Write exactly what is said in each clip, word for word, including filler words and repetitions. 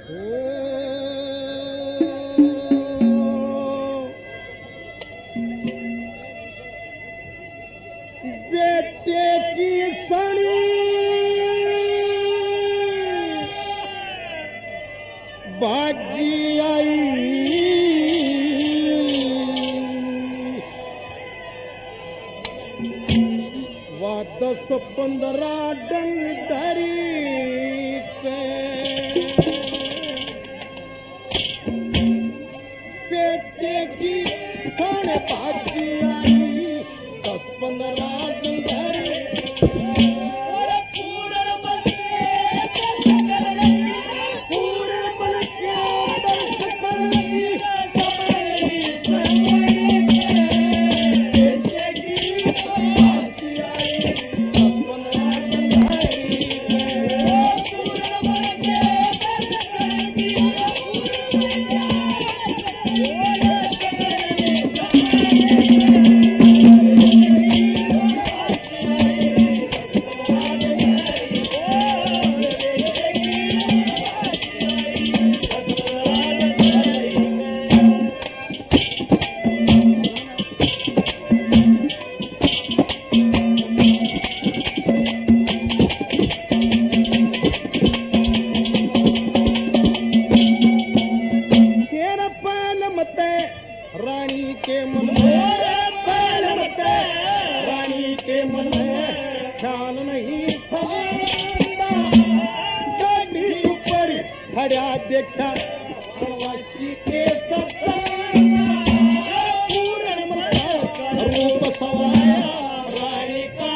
बेटे की सड़ी भागी आई वह दस पंद्रह डंग धरी से बेटे की सड़ी भागी आई दस पंद्रह डंग धरी रानी के मन में रानी के मन में ख्याल नहीं था ऊपर खड़ा देखा के रूप सवाया रानी का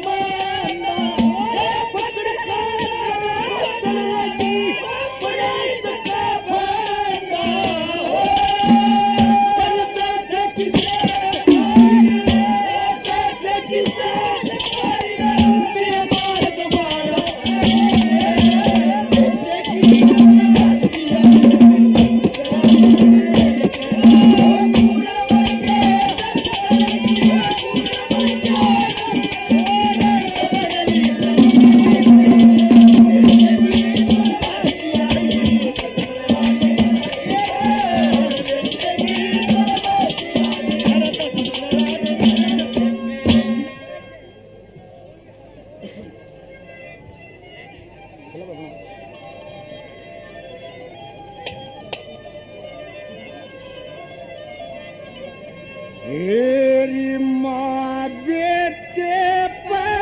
मेरी माँ बेटे पे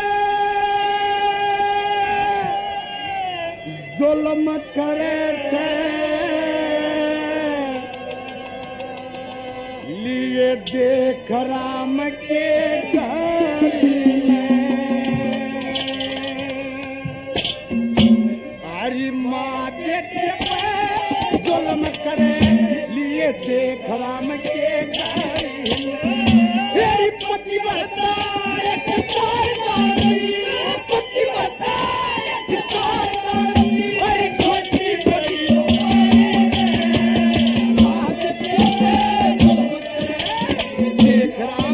जुल्म करे थे लिए देख राम के घर हरी माँ बेटे पे जुल्म करे लिए देख राम के घर मेरी पति बताए पति बताए अरे छोटी बड़ी देख राम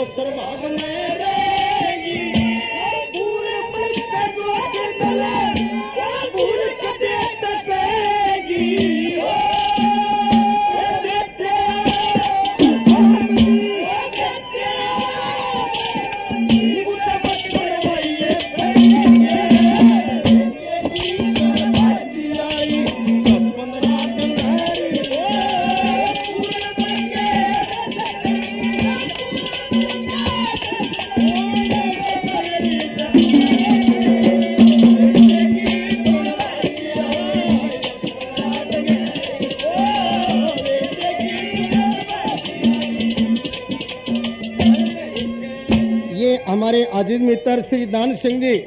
सर्वाग में रहेगी पूरे मुल्क से गोद तले पूरे कदे तकेगी हमारे अजीज मित्र श्री दान सिंह जी